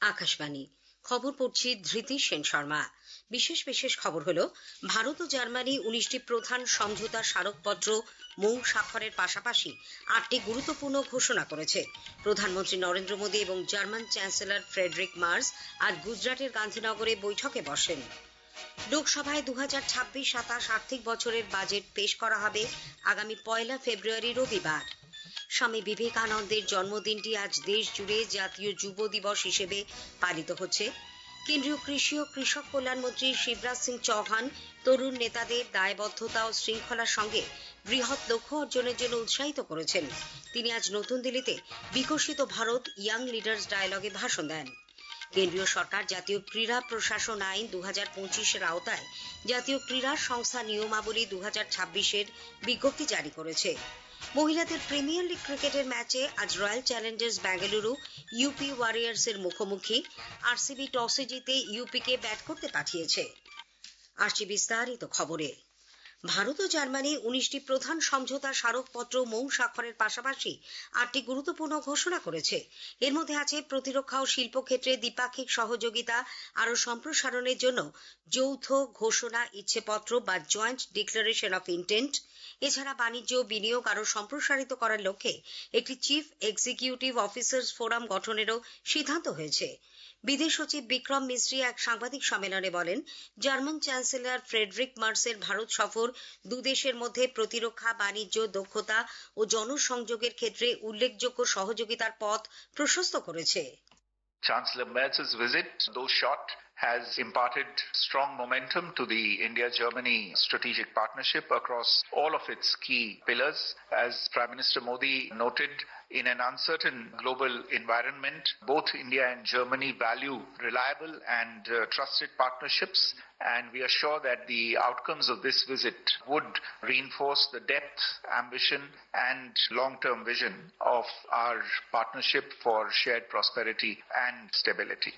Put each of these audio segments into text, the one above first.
আকাশবাণী খবর পড়ছি ধৃতি সেন শর্মা। বিশেষ খবর হলো, ভারত ও জার্মানি 19টি প্রধান সমঝোতা স্মারকপত্র মৌ স্বাক্ষরের পাশাপাশি 8টি গুরুত্বপূর্ণ ঘোষণা করেছে। প্রধানমন্ত্রী নরেন্দ্র মোদী এবং জার্মান চ্যান্সেলর ফ্রেডরিক মার্জ আজ গুজরাটের গান্ধীনগরে বৈঠকে বসেন। লোকসভায় 2026-27 আর্থিক বছরের বাজেট পেশ করা হবে আগামী 1 ফেব্রুয়ারি রবিবার। স্বামী বিবেকানন্দের জন্মদিনটি আজ দেশ জুড়ে জাতীয় যুব দিবস হিসেবে পালিত হচ্ছে। কেন্দ্রীয় কৃষি ও কৃষক কল্যাণ মন্ত্রী শিবরাজ সিং চৌহান তরুণ নেতাদের দায়বদ্ধতা ও শৃঙ্খলার সঙ্গে বৃহৎ লক্ষ্য অর্জনের জন্য উৎসাহিত করেছেন। তিনি আজ নতুন দিল্লিতে বিকশিত ভারত ইয়াং লিডার্স ডায়ালগে ভাষণ দেন। কেন্দ্রীয় সরকার জাতীয় ক্রীড়া প্রশাসন আইন 2025-এর আওতায় জাতীয় ক্রীড়া সংস্থা নিয়মাবলী 2026-এর বিজ্ঞপ্তি জারি করেছে। মহিলাদের প্রিমিয়ার লিগ ক্রিকেটের ম্যাচে আজ রয়্যাল চ্যালেঞ্জার্স বেঙ্গালুরু ইউপি ওয়ারিয়র্সের মুখোমুখি। আরসিবি টসে জিতে ইউপিকে ব্যাট করতে পাঠিয়েছে। আসছে বিস্তারিত খবরে। ভারত ও জার্মানি 19টি প্রধান সমঝোতা স্মারকপত্র মৌ স্বাক্ষরের পাশাপাশি 8টি গুরুত্বপূর্ণ ঘোষণা করেছে। এর মধ্যে আছে প্রতিরক্ষা ও শিল্প ক্ষেত্রে দ্বিপাক্ষিক সহযোগিতা আরও সম্প্রসারণের জন্য যৌথ ঘোষণা ইচ্ছেপত্র বা জয়েন্ট ডিক্লারেশন অফ ইন্টেন্ট। এছাড়া বাণিজ্য বিনিয়োগ আরও সম্প্রসারিত করার লক্ষ্যে একটি চিফ এক্সিকিউটিভ অফিসার্স ফোরাম গঠনেরও সিদ্ধান্ত হয়েছে। বিদেশ সচিব বিক্রম মিস্ত্রি এক সাংবাদিক সম্মেলনে বলেন, জার্মান চ্যান্সেলর ফ্রেডরিক মার্সের ভারত সফর দুদেশের মধ্যে প্রতিরক্ষা, বাণিজ্য, দক্ষতা ও জনসংযোগের ক্ষেত্রে উল্লেখযোগ্য সহযোগিতার পথ প্রশস্ত করেছে। Chancellor Merz's visit, though short, has imparted strong momentum to the India-Germany strategic partnership across all of its key pillars. As Prime Minister Modi noted, in an uncertain global environment, both India and Germany value reliable and trusted partnerships, and we are sure that the outcomes of this visit would reinforce the depth, ambition and long-term vision of our partnership for shared prosperity and stability.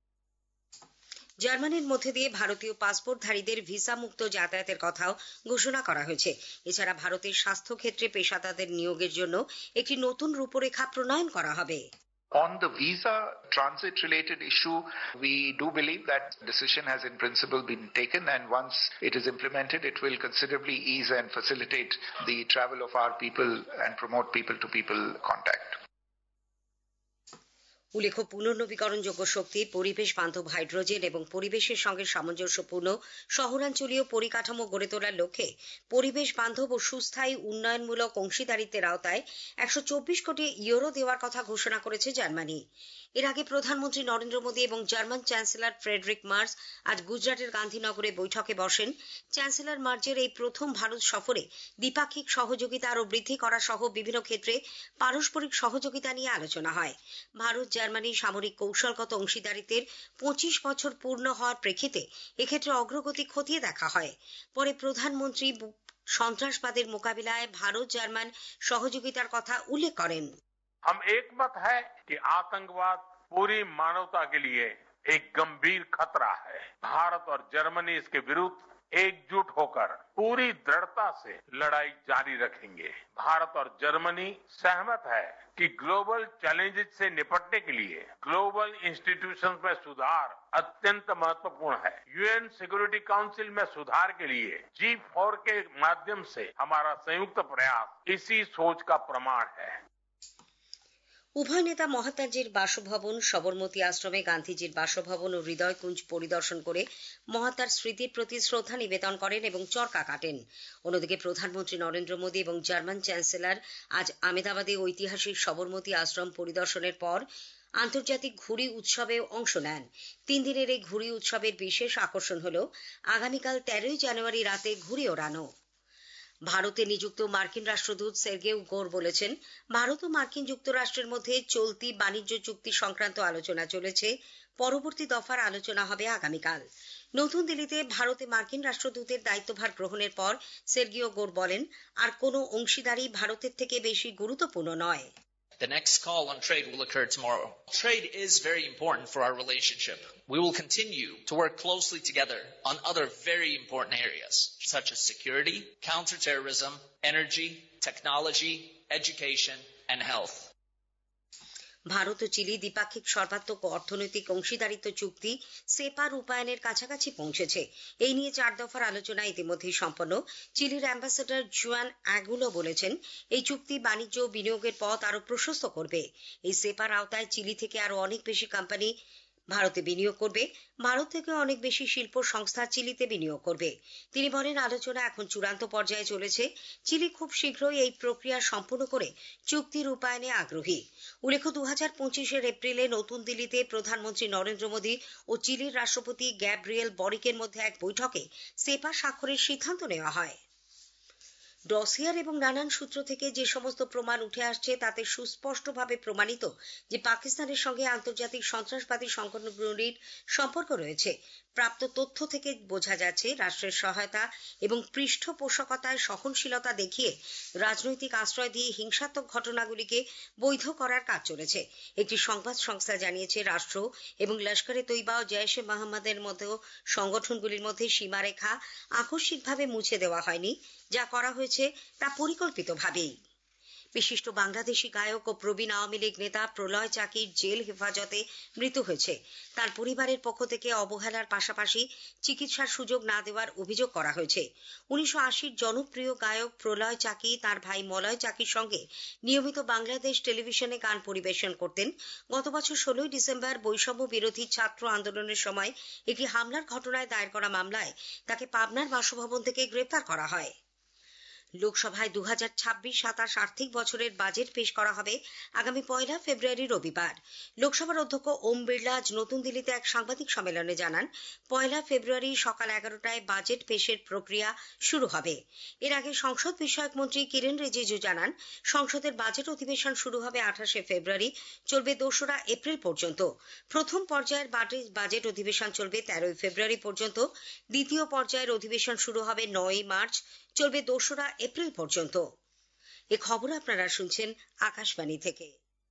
জার্মানির মধ্যে দিয়ে ভারতীয় পাসপোর্টধারীদের visa মুক্ত যাতায়াতের কথাও ঘোষণা করা হয়েছে। এছাড়া ভারতের স্বাস্থ্য ক্ষেত্রে পেশাদারদের নিয়োগের জন্য একটি নতুন রূপরেখা প্রণয়ন করা হবে। On the visa transit related issue, we do believe that decision has in principle been taken, and once it is implemented, it will considerably ease and facilitate the travel of our people and promote people-to-people contact. উল্লেখ্য, পুনর্নবীকরণযোগ্য শক্তি, পরিবেশ বান্ধব hydrogen এবং পরিবেশের সঙ্গে সামঞ্জস্যপূর্ণ শহরাঞ্চলীয় পরিকাঠামো গড়ে তোলার লক্ষ্যে পরিবেশ বান্ধব ও সুস্থায়ী উন্নয়নমূলক অংশীদারিত্বের আওতায় 124 কোটি ইউরো দেওয়ার কথা ঘোষণা করেছে জার্মানি। এর আগে প্রধানমন্ত্রী নরেন্দ্র মোদী এবং জার্মান চ্যান্সেলর ফ্রেডরিক মার্জ আজ গুজরাটের গান্ধীনগরে বৈঠকে বসেন। চ্যান্সেলর মার্জের এই প্রথম ভারত সফরে দ্বিপাক্ষিক সহযোগিতা আরও বৃদ্ধি করা সহ বিভিন্ন ক্ষেত্রে পারস্পরিক সহযোগিতা নিয়ে আলোচনা হয়। ভারত জার্মানি সামরিক কৌশলগত অংশীদারিত্বের 25 বছর পূর্ণ হওয়ার প্রেক্ষিতে এক্ষেত্রে অগ্রগতি খতিয়ে দেখা হয়। পরে প্রধানমন্ত্রী সন্ত্রাসবাদের মোকাবিলায় ভারত জার্মান সহযোগিতার কথা উল্লেখ করেন। हम एकमत है कि आतंकवाद पूरी मानवता के लिए एक गंभीर खतरा है। भारत और जर्मनी इसके विरुद्ध एकजुट होकर पूरी दृढ़ता से लड़ाई जारी रखेंगे। भारत और जर्मनी सहमत है कि ग्लोबल चैलेंजेस से निपटने के लिए ग्लोबल इंस्टीट्यूशंस में सुधार अत्यंत महत्वपूर्ण है। यूएन सिक्योरिटी काउंसिल में सुधार के लिए G4 के माध्यम से हमारा संयुक्त प्रयास इसी सोच का प्रमाण है। উভয় নেতা মহাত্মাজির বাসভবন, সবরমতী আশ্রমে গান্ধীজির বাসভবন ও হৃদয়কুঞ্জ পরিদর্শন করে মহাত্মার স্মৃতির প্রতি শ্রদ্ধা নিবেদন করেন এবং চরকা কাটেন। অন্যদিকে প্রধানমন্ত্রী নরেন্দ্র মোদী এবং জার্মান চ্যান্সেলর আজ আহমেদাবাদে ঐতিহাসিক সবরমতী আশ্রম পরিদর্শনের পর আন্তর্জাতিক ঘুড়ি উৎসবে অংশ নেন। 3 দিনের এই ঘুড়ি উৎসবের বিশেষ আকর্ষণ হল আগামীকাল 13 জানুয়ারি রাতে ঘুড়ি ওড়ানো। ভারতে নিযুক্ত মার্কিন রাষ্ট্রদূত সের্গেই গোর বলেছেন, ভারত ও মার্কিন যুক্তরাষ্ট্রের মধ্যে চলতি বাণিজ্য চুক্তি সংক্রান্ত আলোচনা চলেছে। পরবর্তী দফার আলোচনা হবে আগামীকাল। নতুন দিল্লিতে ভারতে মার্কিন রাষ্ট্রদূতের দায়িত্বভার গ্রহণের পর সের্গেই গোর বলেন, আর কোনো অংশীদারি ভারতের থেকে বেশি গুরুত্বপূর্ণ নয়। The next call on trade will occur tomorrow. Trade is very important for our relationship. We will continue to work closely together on other very important areas, such as security, counterterrorism, energy, technology, education, and health. Bharat ও Chile দ্বিপাক্ষিক সর্বাত্মক অর্থনৈতিক অংশীদারিত্ব চুক্তি সেপা রূপায়ণের কাছাকাছি পৌঁছেছে। এই নিয়ে 4 দফার আলোচনা ইতিমধ্যেই সম্পন্ন। চিলির অ্যাম্বাসেডর জুয়ান অ্যাগুলো বলেছেন, এই চুক্তি বাণিজ্য ও বিনিয়োগের পথ আরো প্রশস্ত করবে। এই সেপার আওতায় চিলি থেকে আরো অনেক বেশি কোম্পানি ভারতে বিনিয়োগ করবে। ভারত থেকে অনেক বেশি শিল্প সংস্থা চিলিতে বিনিয়োগ করবে। তিনি বলেন, আলোচনা এখন চূড়ান্ত পর্যায়ে চলেছে। চিলি খুব শীঘ্রই এই প্রক্রিয়া সম্পূর্ণ করে চুক্তি রূপায়ণে আগ্রহী। উল্লেখ্য, 2025 এপ্রিলে নতুন দিল্লিতে প্রধানমন্ত্রী নরেন্দ্র মোদী ও চিলির রাষ্ট্রপতি গ্যাব্রিয়েল বরিকের মধ্যে এক বৈঠকে সেপা স্বাক্ষরের সিদ্ধান্ত নেওয়া হয়। ডসিয়ার এবং নানান সূত্র থেকে যে সমস্ত প্রমাণ উঠে আসছে তাতে সুস্পষ্টভাবে প্রমাণিত যে পাকিস্তানের সঙ্গে আন্তর্জাতিক সন্ত্রাসবাদী সংগঠনগুলির সম্পর্ক রয়েছে। প্রাপ্ত তথ্য থেকে বোঝা যাচ্ছে, রাষ্ট্রের সহায়তা এবং পৃষ্ঠপোষকতায় সহনশীলতা দেখিয়ে রাজনৈতিক আশ্রয় দিয়ে হিংসাত্মক ঘটনাগুলিকে বৈধ করার কাজ চলেছে। একটি সংবাদ সংস্থা জানিয়েছে, রাষ্ট্র এবং লস্করে তৈবা ও জৈশ-এ মোহাম্মদের মতো সংগঠনগুলির মধ্যে সীমারেখা আকস্মিকভাবে মুছে দেওয়া হয়নি। যা করা হয়েছে তা পরিকল্পিতভাবেই। বিশিষ্ট বাংলাদেশী গায়ক ও প্রবীণ আওয়ামী লীগ নেতা প্রলয় চাকির জেল হেফাজতে মৃত্যু হয়েছে। তার পরিবারের পক্ষ থেকে অবহেলার পাশাপাশি চিকিৎসার সুযোগ না দেওয়ার অভিযোগ করা হয়েছে। 1980-র জনপ্রিয় গায়ক প্রলয় চাকি তার ভাই মলয় চাকির সঙ্গে নিয়মিত বাংলাদেশ টেলিভিশনে গান পরিবেশন করতেন। গত বছর 16 ডিসেম্বর বৈষম্য বিরোধী ছাত্র আন্দোলনের সময় একটি হামলার ঘটনায় দায়ের করা মামলায় তাকে পাবনার বাসভবন থেকে গ্রেপ্তার করা হয়। লোকসভায় 2026-27 আর্থিক বছরের বাজেট পেশ করা হবে আগামী 1 ফেব্রুয়ারি রবিবার। লোকসভার অধ্যক্ষ ওম বিড়লা আজ নতুন দিল্লিতে এক সাংবাদিক সম্মেলনে জানান, 1 ফেব্রুয়ারি সকাল 11টায় বাজেট পেশের প্রক্রিয়া শুরু হবে। এর আগে সংসদ বিষয়ক মন্ত্রী কিরেন রিজিজু জানান, সংসদের বাজেট অধিবেশন শুরু হবে 28 ফেব্রুয়ারি, চলবে 2রা এপ্রিল পর্যন্ত। প্রথম পর্যায়ের বাজেট অধিবেশন চলবে 13 ফেব্রুয়ারি পর্যন্ত। দ্বিতীয় পর্যায়ের অধিবেশন শুরু হবে 9 মার্চ, চলবে 2রা এপ্রিল পর্যন্ত। এ খবর আপনারা শুনছেন আকাশবাণী থেকে।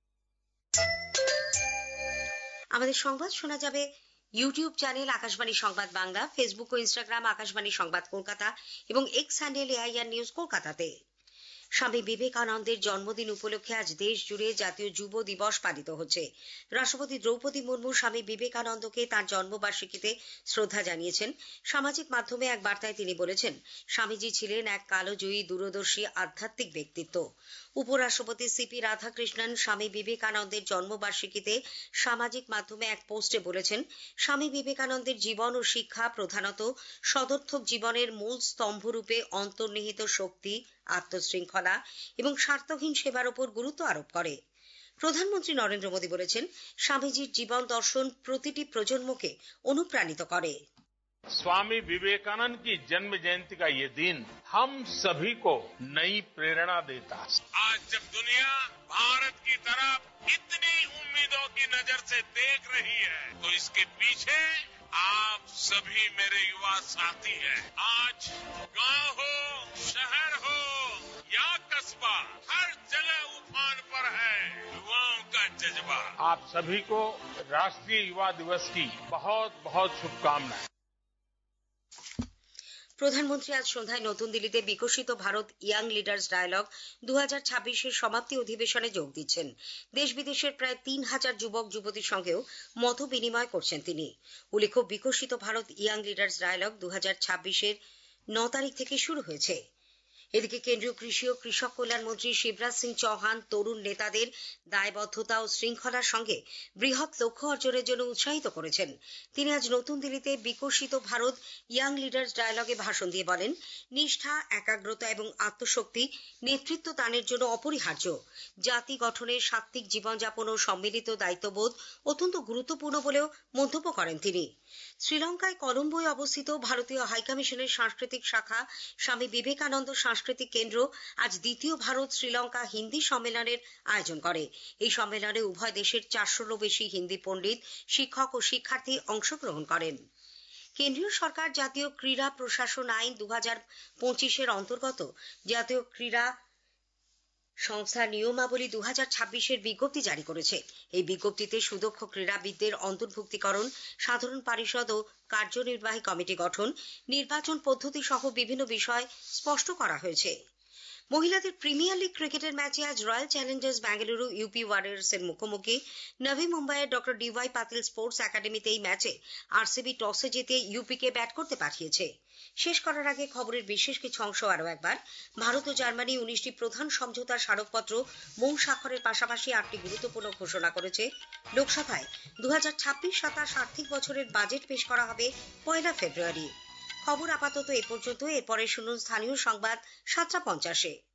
আমাদের সংবাদ শোনা যাবে ইউটিউব চ্যানেল আকাশবাণী সংবাদ বাংলা, ফেসবুক ও ইনস্টাগ্রাম আকাশবাণী সংবাদ কলকাতা এবং এক্স হ্যান্ডেল AIR নিউজ কলকাতাতে। স্বামী বিবেকানন্দের জন্মদিন উপলক্ষে আজ দেশ জুড়ে জাতীয় যুব দিবস পালিত হচ্ছে। রাষ্ট্রপতি দ্রৌপদী মুর্মু স্বামী বিবেকানন্দকে তাঁর জন্মবার্ষিকীতে শ্রদ্ধা জানিয়েছেন। সামাজিক মাধ্যমে এক বার্তায় তিনি বলেছেন, স্বামীজি ছিলেন এক কালজয়ী দূরদর্শী আধ্যাত্মিক ব্যক্তিত্ব। উপরাষ্ট্রপতি CP রাধাকৃষ্ণন স্বামী বিবেকানন্দের জন্মবার্ষিকীতে সামাজিক মাধ্যমে এক পোস্টে বলেছেন, স্বামী বিবেকানন্দের জীবন ও শিক্ষা প্রধানত সদর্থক জীবনের মূল স্তম্ভরূপে অন্তর্নিহিত শক্তি, আত্মশৃঙ্খলা এবং স্বার্থহীন সেবার উপর গুরুত্ব আরোপ করে। প্রধানমন্ত্রী নরেন্দ্র মোদী বলেছেন, স্বামীজির জীবন দর্শন প্রতিটি প্রজন্মকে অনুপ্রাণিত করে। स्वामी विवेकानंद की जन्म जयंती का ये दिन हम सभी को नई प्रेरणा देता है। आज जब दुनिया भारत की तरफ इतनी उम्मीदों की नजर से देख रही है, तो इसके पीछे आप सभी मेरे युवा साथी हैं। आज गांव हो, शहर हो या कस्बा, हर जगह उफान पर है युवाओं का जज्बा। आप सभी को राष्ट्रीय युवा दिवस की बहुत बहुत शुभकामनाएं। প্রধানমন্ত্রী আজ সন্ধ্যায় নতুন দিল্লিতে Viksit Bharat young leaders dialogue 2026-এর সমাপ্তি অধিবেশনে যোগ দিচ্ছেন। দেশ বিদেশের প্রায় 3000 যুবক যুবতীর সঙ্গেও মত বিনিময় করছেন তিনি। উল্লেখ্য, Viksit Bharat young leaders dialogue 2026-এর 9 তারিখ থেকে শুরু হয়েছে। এদিকে কেন্দ্রীয় কৃষি ও কৃষক কল্যাণ মন্ত্রী শিবরাজ সিং চৌহান তরুণ নেতাদের দায়বদ্ধতা ও শৃঙ্খলার সঙ্গে বৃহৎ লক্ষ্য অর্জনের জন্য উৎসাহিত করেছেন। তিনি আজ নতুন দিল্লিতে বিকশিত ভারত ইয়াং লিডার্স ডায়ালগে ভাষণ দিয়ে বলেন, নিষ্ঠা, একাগ্রতা এবং আত্মশক্তি নেতৃত্ব দানের জন্য অপরিহার্য। জাতি গঠনের সাত্ত্বিক জীবনযাপন ও সম্মিলিত দায়িত্ববোধ অত্যন্ত গুরুত্বপূর্ণ বলেও মন্তব্য করেন তিনি। শ্রীলঙ্কায় কলম্বোয় অবস্থিত ভারতীয় হাইকমিশনের সাংস্কৃতিক শাখা স্বামী বিবেকানন্দ সাংস্কৃতিক কেন্দ্র আজ দ্বিতীয় ভারত শ্রীলঙ্কা হিন্দি সম্মেলনের আয়োজন করে। এই সম্মেলনে উভয় দেশের 400-রও বেশি হিন্দি পণ্ডিত, শিক্ষক ও শিক্ষার্থী অংশগ্রহণ করেন। কেন্দ্রীয় সরকার জাতীয় ক্রীড়া প্রশাসন আইন 2025-এর অন্তর্গত জাতীয় ক্রীড়া সংস্থার নিয়মাবলী 2026-এর বিজ্ঞপ্তি জারি করেছে। এই বিজ্ঞপ্তিতে সুদক্ষ ক্রীড়াবিদদের অন্তর্ভুক্তিকরণ, সাধারণ পরিষদ ও কার্যনির্বাহী কমিটি গঠন, নির্বাচন পদ্ধতি সহ বিভিন্ন বিষয় স্পষ্ট করা হয়েছে। মহিলাদের প্রিমিয়ার লিগ ক্রিকেটের ম্যাচে আজ রয়্যাল চ্যালেঞ্জার্স ব্যাঙ্গালুরু ইউপি ওয়ারিয়র্সের মুখোমুখি। নভি মুম্বাইয়ের ডক্টর ডিওয়াই পাতিল স্পোর্টস একাডেমিতে এই ম্যাচে আরসিবি টসে জিতে ইউপিকে ব্যাট করতে পাঠিয়েছে। শেষ করার আগে খবরের বিশেষ কিছু অংশ আরও একবার। ভারত ও জার্মানি 19টি প্রধান সমঝোতার স্মারকপত্র মৌ স্বাক্ষরের পাশাপাশি 8টি গুরুত্বপূর্ণ ঘোষণা করেছে। লোকসভায় 2026-27 আর্থিক বছরের বাজেট পেশ করা হবে 1 ফেব্রুয়ারি। খবর আপাতত এ পর্যন্ত। এরপরে শুনুন স্থানীয় সংবাদ 7:50-এ।